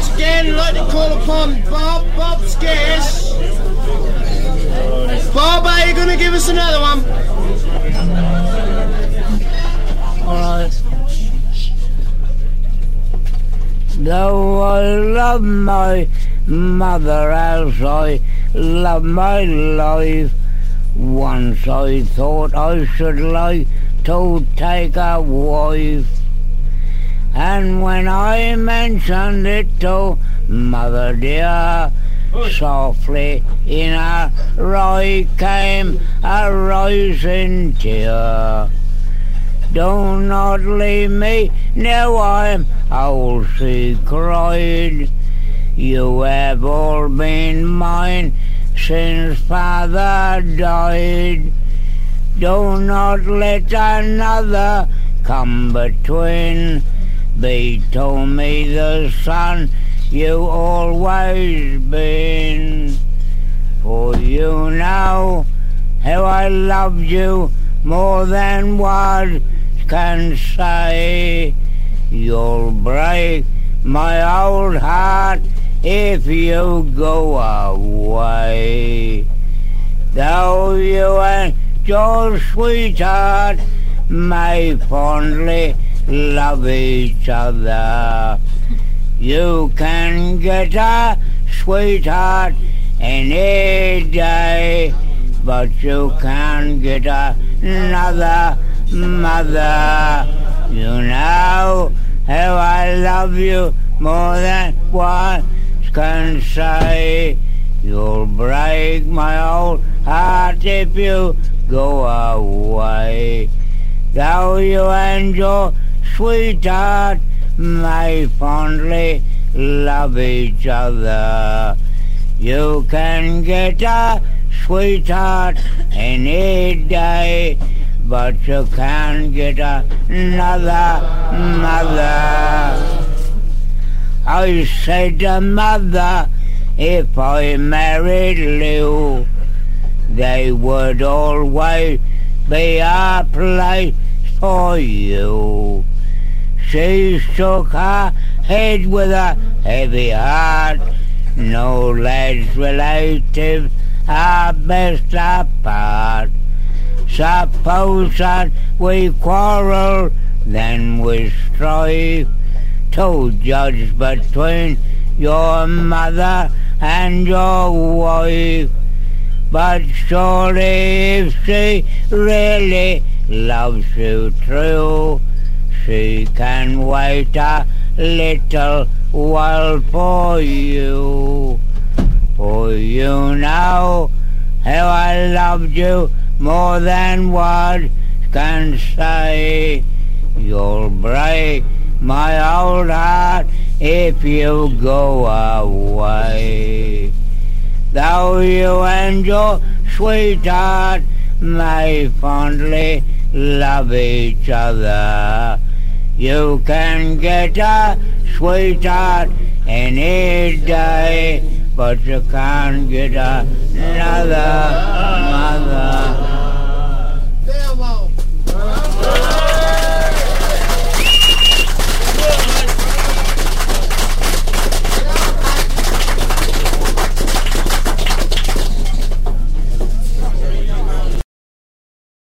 once again, I'd like to call upon Bob. Bob Scarce. Bob, are you going to give us another one? Alright. Though I love my mother as I love my life, once I thought I should like to take a wife. And when I mentioned it to mother dear, softly in her eye came a rising tear. Do not leave me, now I'm old, she cried. You have all been mine since father died. Do not let another come between. Be to me the son you always been. For you know how I loved you more than words can say. You'll break my old heart if you go away. Though you and your sweetheart may fondly love each other, you can get a sweetheart any day, but you can't get another mother. You know how I love you more than words can say. You'll break my old heart if you go away. Though you and your sweetheart may fondly love each other, you can get a sweetheart any day, but you can't get another mother. I said to mother, if I married Lou, they would always be a place for you. She shook her head with a heavy heart. No lad's relatives are best apart. Suppose that we quarrel, then we strive to judge between your mother and your wife. But surely if she really loves you true, she can wait a little while for you. For you know how I loved you more than words can say. You'll break my old heart if you go away. Though you and your sweetheart may fondly love each other, you can get a sweetheart any day, but you can't get another mother.